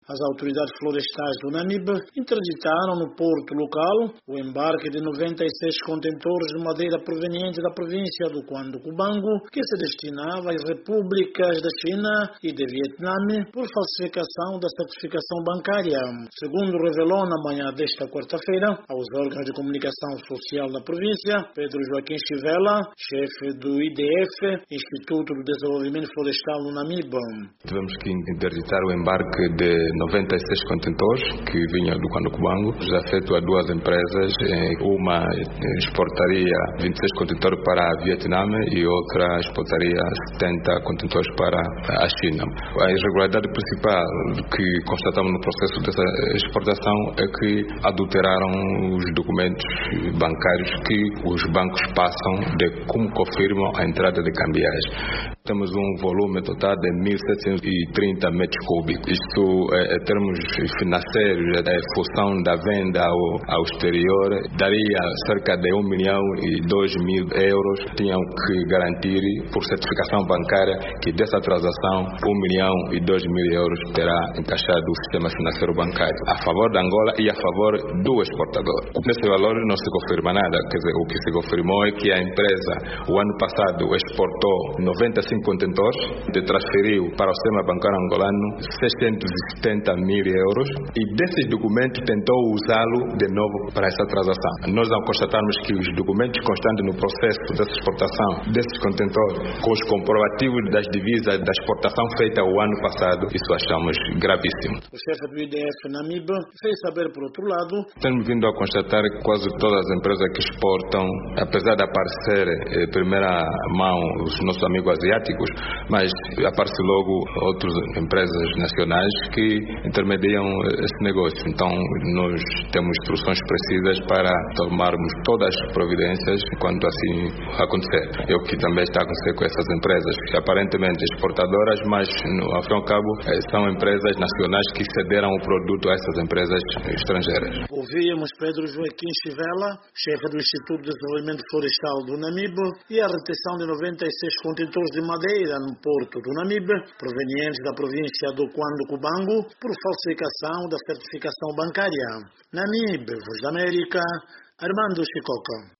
As autoridades florestais do Namibe interditaram no porto local o embarque de 96 contentores de madeira provenientes da província do Cuando-Cubango, que se destinava às repúblicas da China e de Vietnã por falsificação da certificação bancária. Segundo revelou na manhã desta quarta-feira aos órgãos de comunicação social da província, Pedro Joaquim Chivela, chefe do IDF, Instituto do Desenvolvimento Florestal no Namibe. Tivemos que interditar o embarque de 96 contentores que vinham do Cuando-Cubango, já feito a duas empresas. Uma exportaria 26 contentores para a Vietnã e outra exportaria 70 contentores para a China. A irregularidade principal que constatamos no processo dessa exportação é que adulteraram os documentos bancários que os bancos passam de como confirmam a entrada de cambiais. Temos um volume total de 1.730 metros cúbicos. Isto, em termos financeiros, a função da venda ao exterior, daria cerca de 1 milhão e 2 mil euros. Tinham que garantir, por certificação bancária, que dessa transação 1 milhão e 2 mil euros terá encaixado o sistema financeiro bancário, a favor da Angola e a favor do exportador. Nesse valor não se confirma nada. Quer dizer, o que se confirmou é que a empresa, o ano passado, exportou 95 contentores, transferiu para o sistema bancário angolano 670 mil euros e desses documentos tentou usá-lo de novo para essa transação. Nós, ao constatarmos que os documentos constantes no processo dessa exportação desses contentores, com os comprovativos das divisas da exportação feita o ano passado, isso achamos gravíssimo. O chefe do IDF Namibe fez saber, por outro lado, temos vindo a constatar que quase todas as empresas que exportam, apesar de aparecer em primeira mão os nossos amigos asiáticos, mas aparecem logo outras empresas nacionais que intermediam esse negócio. Então, nós temos instruções precisas para tomarmos todas as providências quando assim acontecer. É o que também está a acontecer com essas empresas, aparentemente exportadoras, mas, ao fim e ao cabo, são empresas nacionais que cederam o produto a essas empresas estrangeiras. Ouvíamos Pedro Joaquim Chivela, chefe do Instituto de Desenvolvimento Florestal do Namibe, e a retenção de 96 contentores de madeira no porto do Namibe, provenientes da província do Cuando-Cubango, por falsificação da certificação bancária. Namibe, Voz da América, Armando Chicoca.